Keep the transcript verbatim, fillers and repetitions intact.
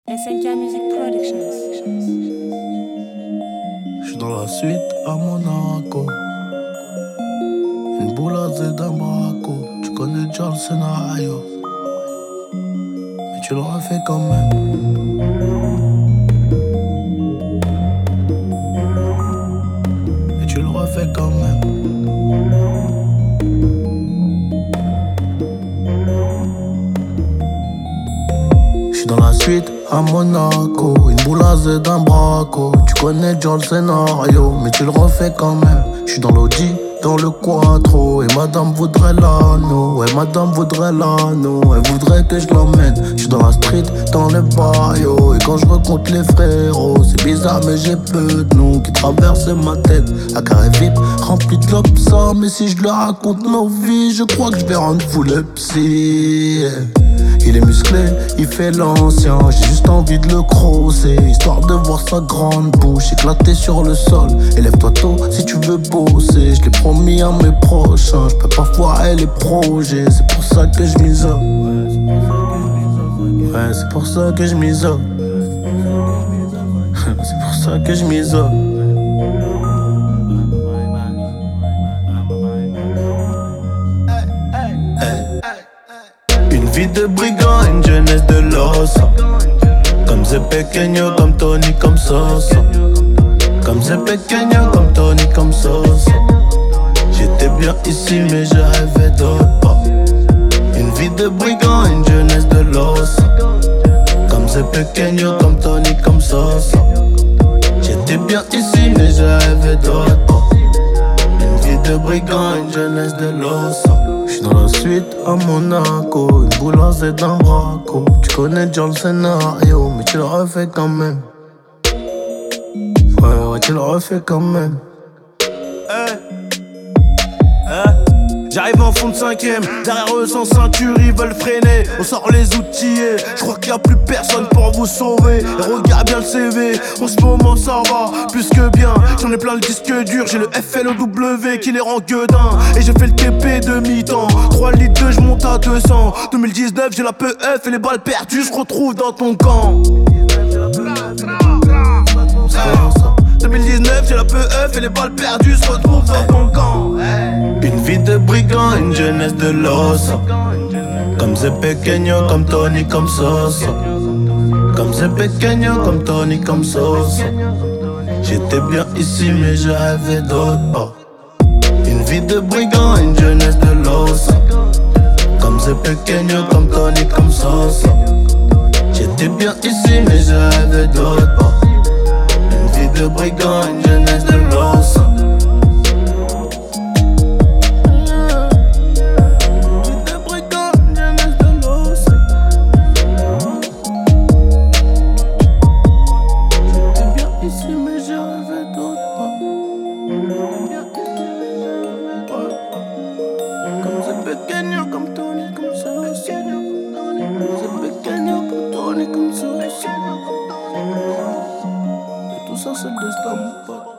S N K Music Productions. J'suis dans la suite à Monaco. Une boule à Z d'un braco. Tu connais déjà le scénario, mais tu le refais quand même. Et tu le refais quand même. J'suis dans la suite à Monaco. Une boule à Z d'un braco. Tu connais déjà le scénario, mais tu le refais quand même. J'suis dans l'audi, dans le quattro. Et madame voudrait l'anneau. Ouais, madame voudrait l'anneau. Elle voudrait que je l'emmène. J'suis dans la street, dans le barrio. Et quand je recompte les frérots, c'est bizarre, mais j'ai peu de noms qui traversent ma tête. À carré V I P, rempli de l'obsa. Mais si je leur raconte nos vies, je crois que je vais rendre fou le psy. Il est musclé, il fait l'ancien. J'ai juste envie de le crosser, histoire de voir sa grande bouche éclater sur le sol. Élève-toi tôt si tu veux bosser. Je l'ai promis à mes prochains. Je peux pas foirer les projets. C'est pour ça que je m'isole. Ouais, c'est pour ça que je m'isole. C'est pour ça que je m'isole. Une vie de brigand, une jeunesse de l'os. Comme c'est pequeño, comme Tony, comme Sosa. Comme c'est pequeño, comme Tony, comme Sosa. J'étais bien ici, mais je rêvais d'autre part. Une vie de brigand, une jeunesse de l'os. Comme c'est pequeño, comme Tony, comme Sosa. J'étais bien ici, mais je rêvais d'autre part. Une vie de brigand, une jeunesse de l'os. J'suis dans la suite à Monaco. Une boule à Z d'un braco. Tu connais déjà le scénario, mais tu le refais quand même. Ouais, ouais, tu le refais quand même. Hey. Hein? J'arrive en fond de cinquième, derrière eux sans ceinture, ils veulent freiner. On sort les outillés, je crois qu'il y a plus personne pour vous sauver. Et regarde bien le C V, en ce moment ça va plus que bien. J'en ai plein le disque dur, j'ai le F L O W qui les rend gueudins. Et j'ai fait le T P de mi-temps, trois litres de je monte à deux cents. deux mille dix-neuf j'ai la P F et les balles perdues, je retrouve dans ton camp. deux mille dix-neuf j'ai la P F et les balles perdues se retrouvent dans ton camp. Une vie de brigand, une jeunesse de l'os. Comme c'est pequeño, comme Tony, comme Sosa. Comme c'est pequeño, comme Tony, comme Sosa. J'étais bien ici, mais je rêvais d'autre part. Une vie de brigand, une jeunesse de l'os. Comme c'est pequeño, comme Tony, comme Sosa. J'étais bien ici, mais je rêvais d'autre part. Une vie de brigand, une jeunesse de l'os. Comme c'est pequeño, comme Tony, comme Sosa. C'est pequeño, comme Tony, comme Sosa. Et tout ça c'est le destin, mon pote.